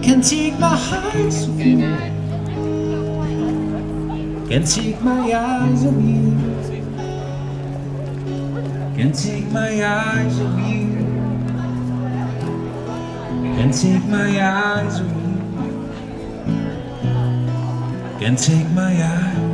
Can't take my eyes off you. Can't take my eyes off you. Can't take my eyes off you. Can't take my eyes off you. Can't take my eyes.